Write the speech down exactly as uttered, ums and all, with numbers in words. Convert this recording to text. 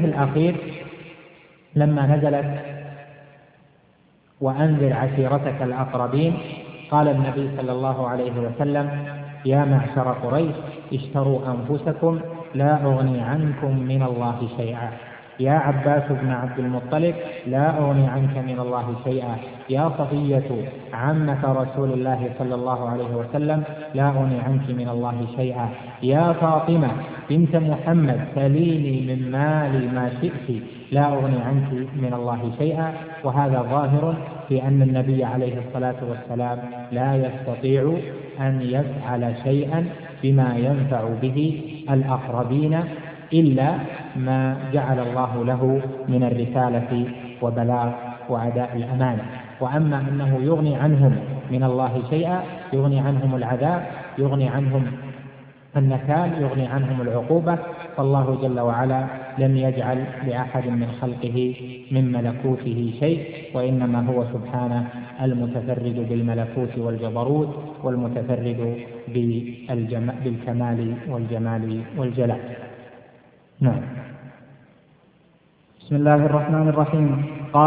الحديث الأخير لما نزلت وأنذر عشيرتك الأقربين، قال النبي صلى الله عليه وسلم: يا معشر قريش اشتروا أنفسكم لا أغني عنكم من الله شيئا. يا عباس بن عبد المطلب لا أغني عنك من الله شيئا. يا صفية عمة رسول الله صلى الله عليه وسلم لا أغني عنك من الله شيئا. يا فاطمة بنت محمد سليني من مالي ما شئت لا أغني عنك من الله شيئا. وهذا ظاهر في أن النبي عليه الصلاة والسلام لا يستطيع أن يفعل شيئا بما ينفع به الأقربين إلا ما جعل الله له من الرسالة وبلاغ وأداء الأمانة. وأما أنه يغني عنهم من الله شيئا، يغني عنهم العذاب، يغني عنهم النكال، يغني عنهم العقوبة، فالله جل وعلا لم يجعل لأحد من خلقه من ملكوته شيء، وإنما هو سبحانه المتفرد بالملكوت والجبروت، والمتفرد بالكمال والجمال والجلال. نعم. بسم الله الرحمن الرحيم.